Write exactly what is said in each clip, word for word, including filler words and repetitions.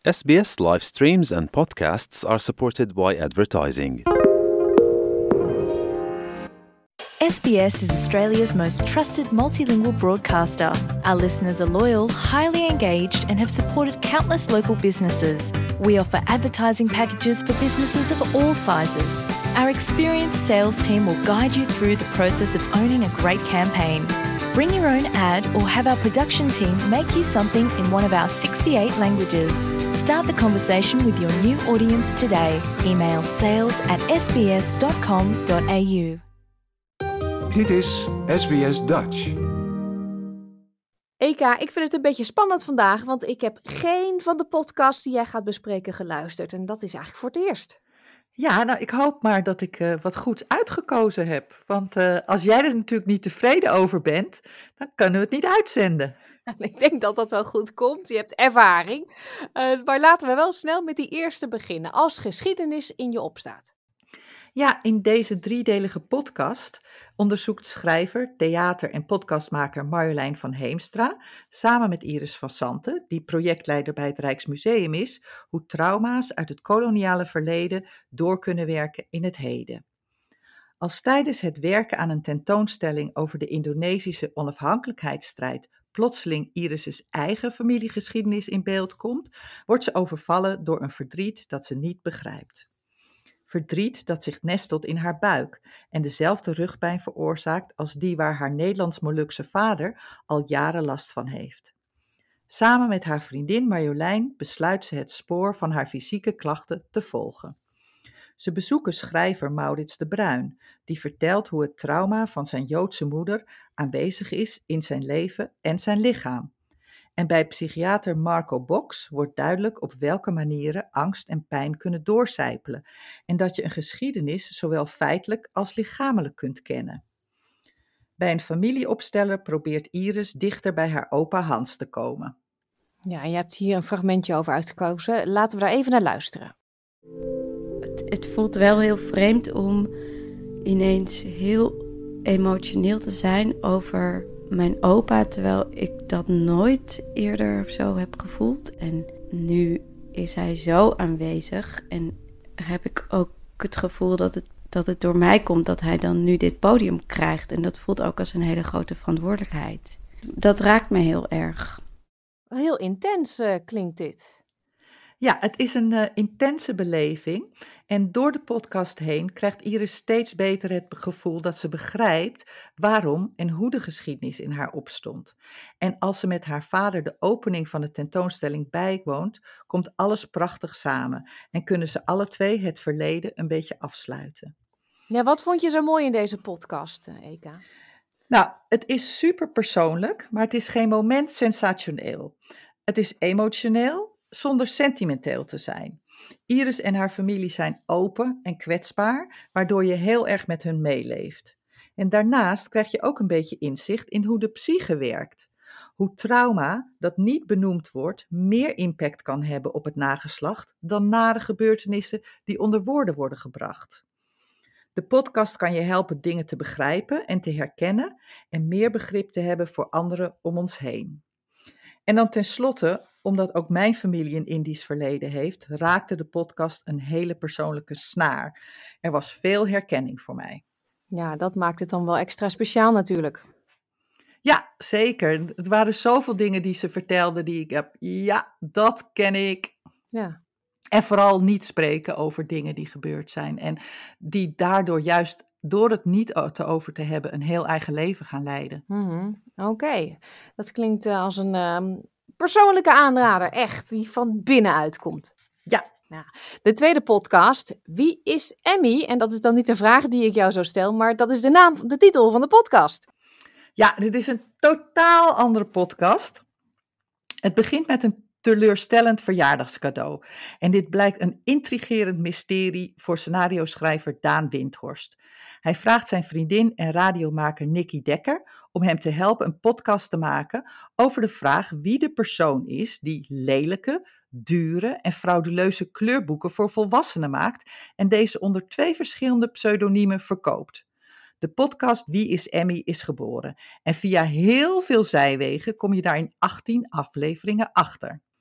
S B S live streams and podcasts are supported by advertising. S B S is Australia's most trusted multilingual broadcaster. Our listeners are loyal, highly engaged, and have supported countless local businesses. We offer advertising packages for businesses of all sizes. Our experienced sales team will guide you through the process of owning a great campaign. Bring your own ad or have our production team make you something in one of our sixty-eight languages. Start the conversation with your new audience today. Email sales at s b s dot com dot a u. Dit is S B S Dutch. Eka, ik vind het een beetje spannend vandaag, want ik heb geen van de podcasts die jij gaat bespreken geluisterd. En dat is eigenlijk voor het eerst. Ja, nou, ik hoop maar dat ik uh, wat goeds uitgekozen heb. Want uh, als jij er natuurlijk niet tevreden over bent, dan kunnen we het niet uitzenden. Ik denk dat dat wel goed komt. Je hebt ervaring. Uh, maar laten we wel snel met die eerste beginnen. Als geschiedenis in je opstaat. Ja, in deze driedelige podcast onderzoekt schrijver, theater- en podcastmaker Marjolein van Heemstra samen met Iris van Santen, die projectleider bij het Rijksmuseum is, hoe trauma's uit het koloniale verleden door kunnen werken in het heden. Als tijdens het werken aan een tentoonstelling over de Indonesische onafhankelijkheidsstrijd plotseling Iris' eigen familiegeschiedenis in beeld komt, wordt ze overvallen door een verdriet dat ze niet begrijpt. Verdriet dat zich nestelt in haar buik en dezelfde rugpijn veroorzaakt als die waar haar Nederlands-Molukse vader al jaren last van heeft. Samen met haar vriendin Marjolein besluit ze het spoor van haar fysieke klachten te volgen. Ze bezoeken schrijver Maurits de Bruin, die vertelt hoe het trauma van zijn Joodse moeder aanwezig is in zijn leven en zijn lichaam. En bij psychiater Marco Box wordt duidelijk op welke manieren angst en pijn kunnen doorcijpelen en dat je een geschiedenis zowel feitelijk als lichamelijk kunt kennen. Bij een familieopsteller probeert Iris dichter bij haar opa Hans te komen. Ja, je hebt hier een fragmentje over uitgekozen. Laten we daar even naar luisteren. Het, het voelt wel heel vreemd om ineens heel emotioneel te zijn over mijn opa, terwijl ik dat nooit eerder zo heb gevoeld. En nu is hij zo aanwezig en heb ik ook het gevoel dat het, dat het door mij komt dat hij dan nu dit podium krijgt. En dat voelt ook als een hele grote verantwoordelijkheid. Dat raakt me heel erg. Heel intens uh, klinkt dit. Ja, het is een uh, intense beleving en door de podcast heen krijgt Iris steeds beter het gevoel dat ze begrijpt waarom en hoe de geschiedenis in haar opstond. En als ze met haar vader de opening van de tentoonstelling bijwoont, komt alles prachtig samen en kunnen ze alle twee het verleden een beetje afsluiten. Ja, wat vond je zo mooi in deze podcast, Eka? Nou, het is super persoonlijk, maar het is geen moment sensationeel. Het is emotioneel, zonder sentimenteel te zijn. Iris en haar familie zijn open en kwetsbaar, waardoor je heel erg met hun meeleeft. En daarnaast krijg je ook een beetje inzicht in hoe de psyche werkt. Hoe trauma, dat niet benoemd wordt, meer impact kan hebben op het nageslacht dan nare gebeurtenissen die onder woorden worden gebracht. De podcast kan je helpen dingen te begrijpen en te herkennen en meer begrip te hebben voor anderen om ons heen. En dan tenslotte, omdat ook mijn familie een Indisch verleden heeft, raakte de podcast een hele persoonlijke snaar. Er was veel herkenning voor mij. Ja, dat maakt het dan wel extra speciaal natuurlijk. Ja, zeker. Het waren zoveel dingen die ze vertelde die ik heb. Ja, dat ken ik. Ja. En vooral niet spreken over dingen die gebeurd zijn. En die daardoor juist door het niet te over te hebben een heel eigen leven gaan leiden. Mm-hmm. Oké, okay. Dat klinkt uh, als een uh, persoonlijke aanrader, echt, die van binnenuit komt. Ja. Nou, de tweede podcast, Wie is Emmy? En dat is dan niet de vraag die ik jou zo stel, maar dat is de naam, de titel van de podcast. Ja, dit is een totaal andere podcast. Het begint met een teleurstellend verjaardagscadeau. En dit blijkt een intrigerend mysterie voor scenario-schrijver Daan Windhorst. Hij vraagt zijn vriendin en radiomaker Nikki Dekker om hem te helpen een podcast te maken over de vraag wie de persoon is die lelijke, dure en frauduleuze kleurboeken voor volwassenen maakt en deze onder twee verschillende pseudoniemen verkoopt. De podcast Wie is Emmy is geboren en via heel veel zijwegen kom je daar in achttien afleveringen achter.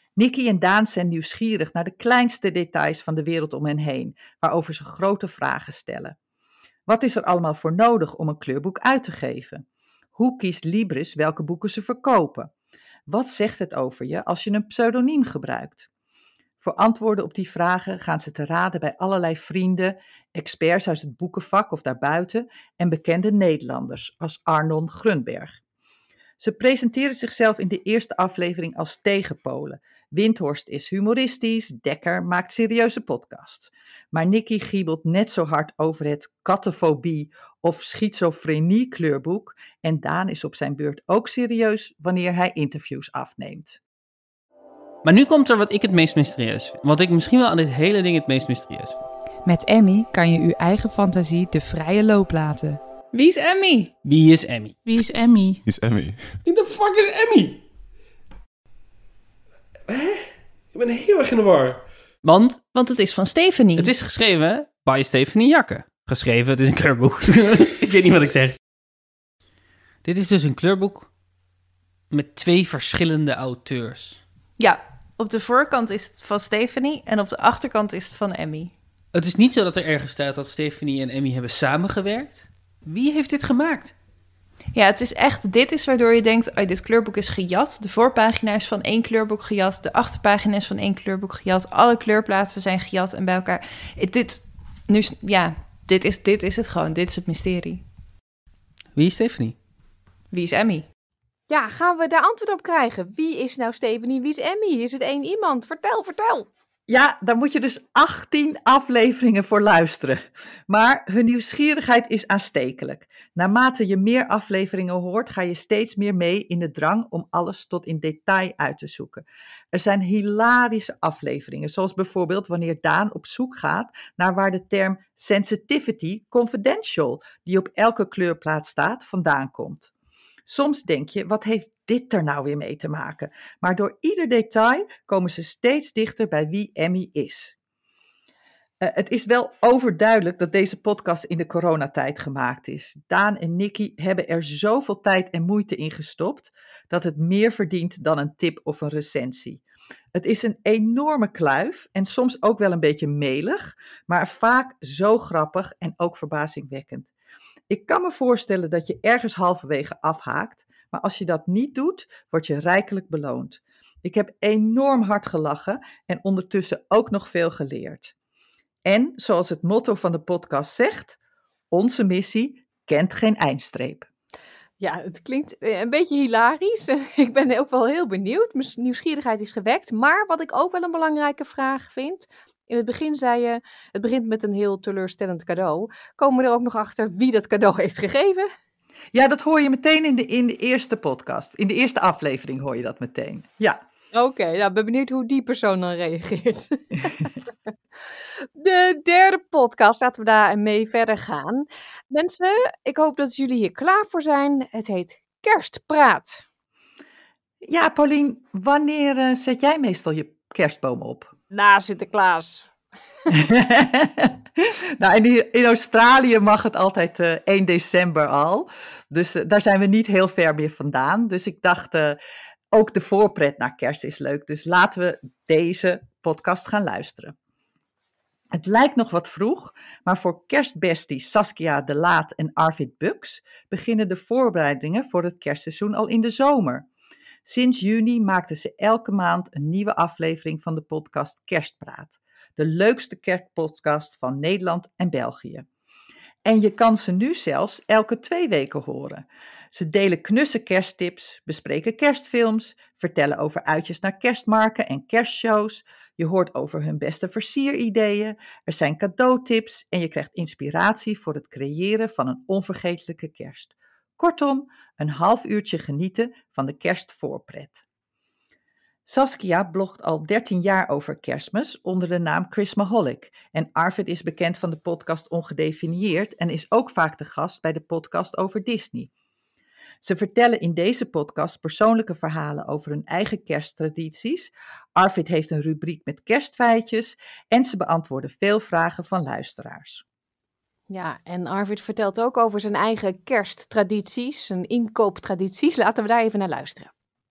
Nikki en Daan zijn nieuwsgierig naar de kleinste details van de wereld om hen heen, waarover ze grote vragen stellen. Wat is er allemaal voor nodig om een kleurboek uit te geven? Hoe kiest Libris welke boeken ze verkopen? Wat zegt het over je als je een pseudoniem gebruikt? Voor antwoorden op die vragen gaan ze te raden bij allerlei vrienden, experts uit het boekenvak of daarbuiten en bekende Nederlanders als Arnon Grunberg. Ze presenteren zichzelf in de eerste aflevering als tegenpolen. Windhorst is humoristisch, Dekker maakt serieuze podcasts. Maar Nikki giebelt net zo hard over het kattenfobie of schizofrenie kleurboek en Daan is op zijn beurt ook serieus wanneer hij interviews afneemt. Maar nu komt er wat ik het meest mysterieus vind. Wat ik misschien wel aan dit hele ding het meest mysterieus vind. Met Emmy kan je uw eigen fantasie de vrije loop laten. Wie is Emmy? Wie is Emmy? Wie is Emmy? Wie is Emmy? Wie de fuck is Emmy? Hè? Ik ben heel erg in de war. Want? Want het is van Stephanie. Het is geschreven bij Stephanie Jakke. Geschreven, het is een kleurboek. Ik weet niet wat ik zeg. Dit is dus een kleurboek met twee verschillende auteurs. Ja, op de voorkant is het van Stephanie en op de achterkant is het van Emmy. Het is niet zo dat er ergens staat dat Stephanie en Emmy hebben samengewerkt. Wie heeft dit gemaakt? Ja, het is echt, dit is waardoor je denkt, oh, dit kleurboek is gejat. De voorpagina is van één kleurboek gejat, de achterpagina is van één kleurboek gejat. Alle kleurplaatsen zijn gejat en bij elkaar. Dit, nu, ja, dit is, dit is het gewoon, dit is het mysterie. Wie is Stephanie? Wie is Emmy? Ja, gaan we daar antwoord op krijgen? Wie is nou Stephanie? Wie is Emmy? Is het één iemand? Vertel, vertel. Ja, daar moet je dus achttien afleveringen voor luisteren. Maar hun nieuwsgierigheid is aanstekelijk. Naarmate je meer afleveringen hoort, ga je steeds meer mee in de drang om alles tot in detail uit te zoeken. Er zijn hilarische afleveringen, zoals bijvoorbeeld wanneer Daan op zoek gaat naar waar de term sensitivity confidential, die op elke kleurplaat staat, vandaan komt. Soms denk je, wat heeft dit er nou weer mee te maken? Maar door ieder detail komen ze steeds dichter bij wie Emmy is. Uh, het is wel overduidelijk dat deze podcast in de coronatijd gemaakt is. Daan en Nikki hebben er zoveel tijd en moeite in gestopt dat het meer verdient dan een tip of een recensie. Het is een enorme kluif en soms ook wel een beetje melig, maar vaak zo grappig en ook verbazingwekkend. Ik kan me voorstellen dat je ergens halverwege afhaakt, maar als je dat niet doet, word je rijkelijk beloond. Ik heb enorm hard gelachen en ondertussen ook nog veel geleerd. En, zoals het motto van de podcast zegt, onze missie kent geen eindstreep. Ja, het klinkt een beetje hilarisch. Ik ben ook wel heel benieuwd. Mijn nieuwsgierigheid is gewekt. Maar wat ik ook wel een belangrijke vraag vind. In het begin zei je, het begint met een heel teleurstellend cadeau. Komen we er ook nog achter wie dat cadeau heeft gegeven? Ja, dat hoor je meteen in de, in de eerste podcast. In de eerste aflevering hoor je dat meteen. Ja. Oké, okay, nou, ben benieuwd hoe die persoon dan reageert. De derde podcast, laten we daar mee verder gaan. Mensen, ik hoop dat jullie hier klaar voor zijn. Het heet Kerstpraat. Ja, Paulien, wanneer uh, zet jij meestal je kerstboom op? Na Sinterklaas. Nou, in, in Australië mag het altijd uh, één december al. Dus uh, daar zijn we niet heel ver meer vandaan. Dus ik dacht, uh, ook de voorpret naar kerst is leuk. Dus laten we deze podcast gaan luisteren. Het lijkt nog wat vroeg, maar voor kerstbesties Saskia de Laat en Arvid Bux beginnen de voorbereidingen voor het kerstseizoen al in de zomer. Sinds juni maakten ze elke maand een nieuwe aflevering van de podcast Kerstpraat. De leukste kerstpodcast van Nederland en België. En je kan ze nu zelfs elke twee weken horen. Ze delen knusse kersttips, bespreken kerstfilms, vertellen over uitjes naar kerstmarkten en kerstshows. Je hoort over hun beste versierideeën, er zijn cadeautips en je krijgt inspiratie voor het creëren van een onvergetelijke kerst. Kortom, een half uurtje genieten van de kerstvoorpret. Saskia blogt al dertien jaar over Kerstmis onder de naam Christmaholic. En Arvid is bekend van de podcast Ongedefinieerd en is ook vaak de gast bij de podcast over Disney. Ze vertellen in deze podcast persoonlijke verhalen over hun eigen kersttradities. Arvid heeft een rubriek met kerstfeitjes en ze beantwoorden veel vragen van luisteraars. Ja, en Arvid vertelt ook over zijn eigen kersttradities, zijn inkooptradities. Laten we daar even naar luisteren.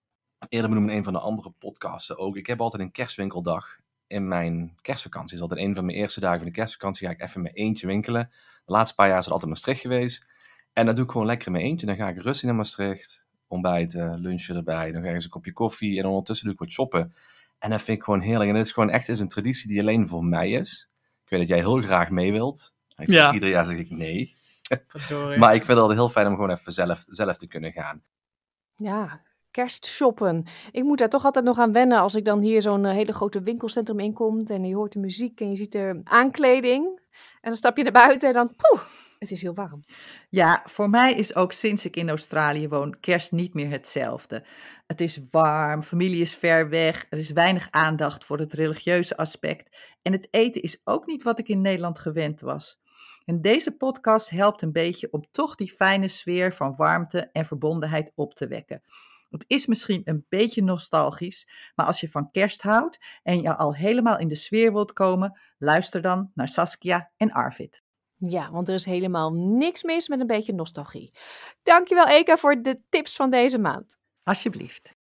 eerder benoemd in een van de andere podcasten ook. Ik heb altijd een kerstwinkeldag in mijn kerstvakantie. Dus altijd een van mijn eerste dagen van de kerstvakantie ga ik even in mijn eentje winkelen. De laatste paar jaar is het altijd Maastricht geweest. En dat doe ik gewoon lekker in mijn eentje. Dan ga ik rustig naar Maastricht, ontbijten, lunchen erbij. Dan ga ik eens een kopje koffie en dan ondertussen doe ik wat shoppen. En dat vind ik gewoon heerlijk. En het is gewoon echt is een traditie die alleen voor mij is. Ik weet dat jij heel graag mee wilt. Ik Ja. Ieder jaar zeg ik nee. Verdorie. Maar ik vind het altijd heel fijn om gewoon even zelf, zelf te kunnen gaan. Ja, kerstshoppen. Ik moet daar toch altijd nog aan wennen als ik dan hier zo'n uh, hele grote winkelcentrum inkomt en je hoort de muziek en je ziet de aankleding. En dan stap je naar buiten en dan, poeh, het is heel warm. Ja, voor mij is ook sinds ik in Australië woon kerst niet meer hetzelfde. Het is warm, familie is ver weg, er is weinig aandacht voor het religieuze aspect. En het eten is ook niet wat ik in Nederland gewend was. En deze podcast helpt een beetje om toch die fijne sfeer van warmte en verbondenheid op te wekken. Het is misschien een beetje nostalgisch, maar als je van kerst houdt en je al helemaal in de sfeer wilt komen, luister dan naar Saskia en Arvid. Ja, want er is helemaal niks mis met een beetje nostalgie. Dankjewel Eka voor de tips van deze maand. Alsjeblieft.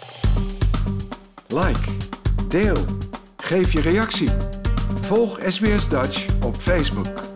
Like, deel, geef je reactie. Volg S B S Dutch op Facebook.